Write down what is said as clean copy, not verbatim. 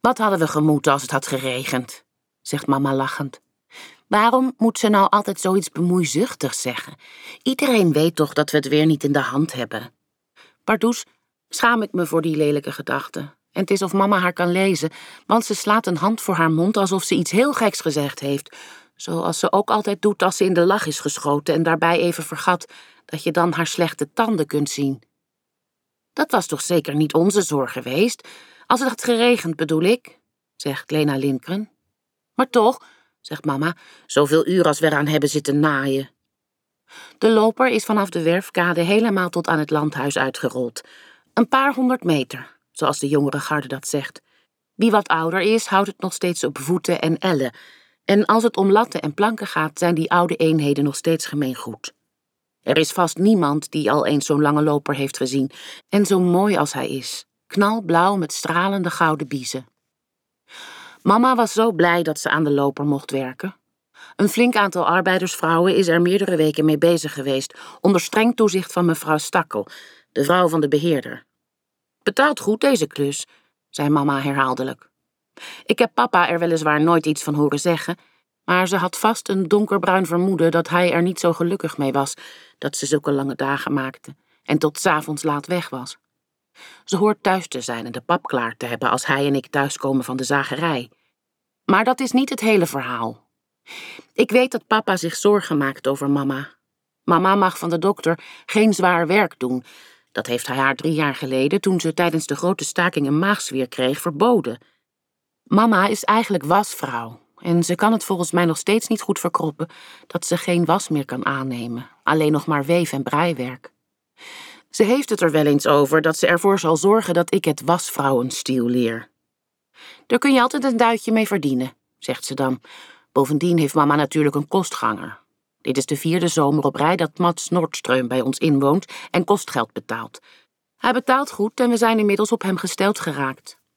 Wat hadden we gemoeten als het had geregend, zegt mama lachend. Waarom moet ze nou altijd zoiets bemoeizuchtigs zeggen? Iedereen weet toch dat we het weer niet in de hand hebben. Pardoes, schaam ik me voor die lelijke gedachten. En het is of mama haar kan lezen, want ze slaat een hand voor haar mond alsof ze iets heel geks gezegd heeft. Zoals ze ook altijd doet als ze in de lach is geschoten en daarbij even vergat dat je dan haar slechte tanden kunt zien. Dat was toch zeker niet onze zorg geweest? Als het had geregend bedoel ik, zegt Lena Lindgren. Maar toch, zegt mama, zoveel uur als we eraan hebben zitten naaien. De loper is vanaf de Werfkade helemaal tot aan het landhuis uitgerold. Een paar 100 meter, zoals de jongere garde dat zegt. Wie wat ouder is, houdt het nog steeds op voeten en ellen. En als het om latten en planken gaat, zijn die oude eenheden nog steeds gemeengoed. Er is vast niemand die al eens zo'n lange loper heeft gezien. En zo mooi als hij is. Knalblauw met stralende gouden biezen. Mama was zo blij dat ze aan de loper mocht werken. Een flink aantal arbeidersvrouwen is er meerdere weken mee bezig geweest, onder streng toezicht van mevrouw Stakkel, de vrouw van de beheerder. Betaalt goed deze klus, zei mama herhaaldelijk. Ik heb papa er weliswaar nooit iets van horen zeggen, maar ze had vast een donkerbruin vermoeden dat hij er niet zo gelukkig mee was, dat ze zulke lange dagen maakte en tot 's avonds laat weg was. Ze hoort thuis te zijn en de pap klaar te hebben als hij en ik thuiskomen van de zagerij. Maar dat is niet het hele verhaal. Ik weet dat papa zich zorgen maakt over mama. Mama mag van de dokter geen zwaar werk doen. Dat heeft hij haar 3 jaar geleden, toen ze tijdens de grote staking een maagzwier kreeg, verboden. Mama is eigenlijk wasvrouw. En ze kan het volgens mij nog steeds niet goed verkroppen dat ze geen was meer kan aannemen. Alleen nog maar weef- en breiwerk. Ze heeft het er wel eens over dat ze ervoor zal zorgen dat ik het wasvrouwenstiel leer. Daar kun je altijd een duitje mee verdienen, zegt ze dan. Bovendien heeft mama natuurlijk een kostganger. Dit is de 4e zomer op rij dat Mats Nordström bij ons inwoont en kostgeld betaalt. Hij betaalt goed en we zijn inmiddels op hem gesteld geraakt.